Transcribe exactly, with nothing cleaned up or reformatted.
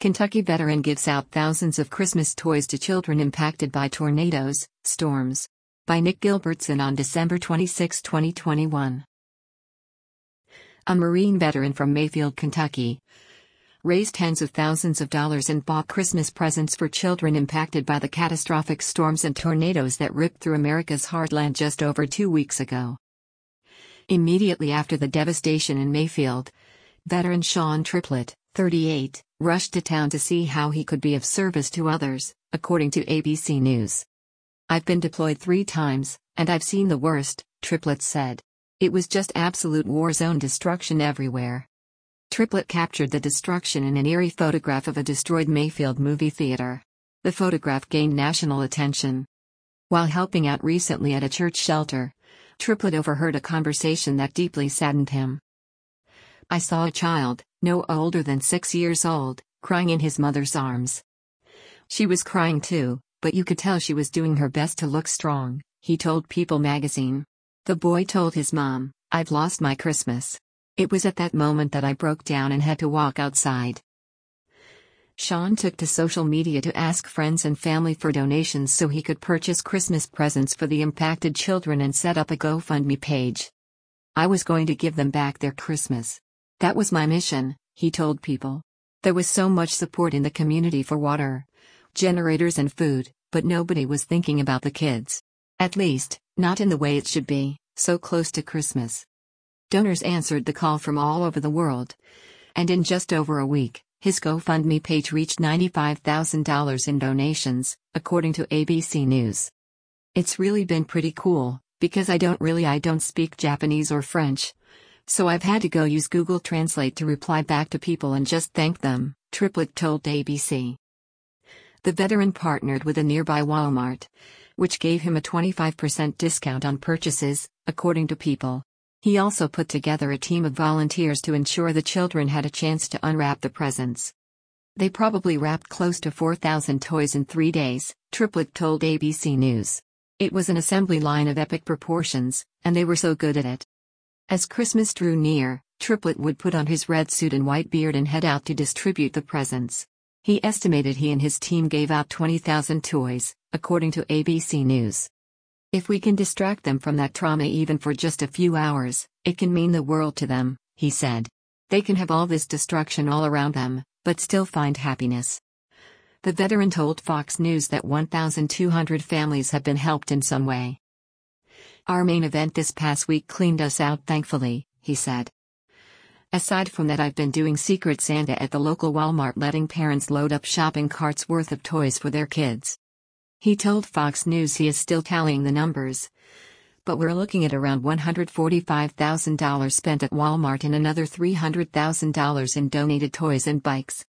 Kentucky veteran gives out thousands of Christmas toys to children impacted by tornadoes, storms. By Nick Gilbertson on December twenty-sixth, twenty twenty-one. A Marine veteran from Mayfield, Kentucky, raised tens of thousands of dollars and bought Christmas presents for children impacted by the catastrophic storms and tornadoes that ripped through America's heartland just over two weeks ago. Immediately after the devastation in Mayfield, veteran Sean Triplett, thirty-eight, rushed to town to see how he could be of service to others, according to A B C News. "I've been deployed three times, and I've seen the worst," Triplett said. "It was just absolute war zone destruction everywhere." Triplett captured the destruction in an eerie photograph of a destroyed Mayfield movie theater. The photograph gained national attention. While helping out recently at a church shelter, Triplett overheard a conversation that deeply saddened him. "I saw a child, no older than six years old, crying in his mother's arms. She was crying too, but you could tell she was doing her best to look strong," he told People magazine. The boy told his mom, "I've lost my Christmas. It was at that moment that I broke down and had to walk outside." Sean took to social media to ask friends and family for donations so he could purchase Christmas presents for the impacted children and set up a GoFundMe page. "I was going to give them back their Christmas. That was my mission," he told People. There was so much support in the community for water, generators and food, but nobody was thinking about the kids. At least, not in the way it should be, so close to Christmas. Donors answered the call from all over the world. And in just over a week, his GoFundMe page reached ninety-five thousand dollars in donations, according to A B C News. "It's really been pretty cool, because I don't really I don't speak Japanese or French. So I've had to go use Google Translate to reply back to people and just thank them," Triplett told A B C. The veteran partnered with a nearby Walmart, which gave him a twenty-five percent discount on purchases, according to People. He also put together a team of volunteers to ensure the children had a chance to unwrap the presents. "They probably wrapped close to four thousand toys in three days, Triplett told A B C News. "It was an assembly line of epic proportions, and they were so good at it." As Christmas drew near, Triplett would put on his red suit and white beard and head out to distribute the presents. He estimated he and his team gave out twenty thousand toys, according to A B C News. "If we can distract them from that trauma even for just a few hours, it can mean the world to them," he said. "They can have all this destruction all around them, but still find happiness." The veteran told Fox News that one thousand two hundred families have been helped in some way. "Our main event this past week cleaned us out thankfully," he said. "Aside from that, I've been doing Secret Santa at the local Walmart, letting parents load up shopping carts worth of toys for their kids." He told Fox News he is still tallying the numbers. "But we're looking at around one hundred forty-five thousand dollars spent at Walmart and another three hundred thousand dollars in donated toys and bikes."